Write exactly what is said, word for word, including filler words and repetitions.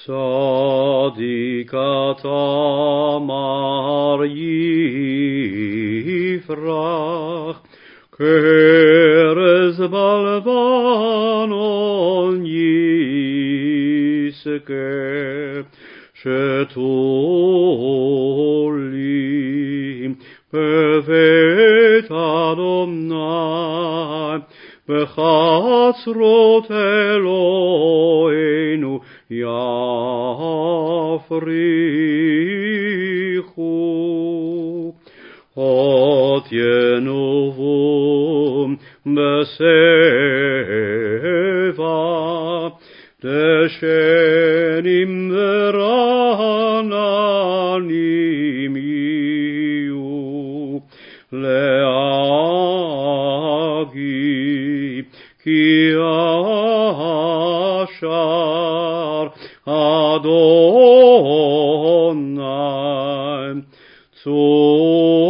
צדיק אתה מר יפרח, כארז בלבנון ישגה, שתולים בבית אדוני, בחצרות אלוהינו יפריחו. אות ינובום בשיבה, דשנים ורעננים יהיו, להגיד כי אשר אדוני צור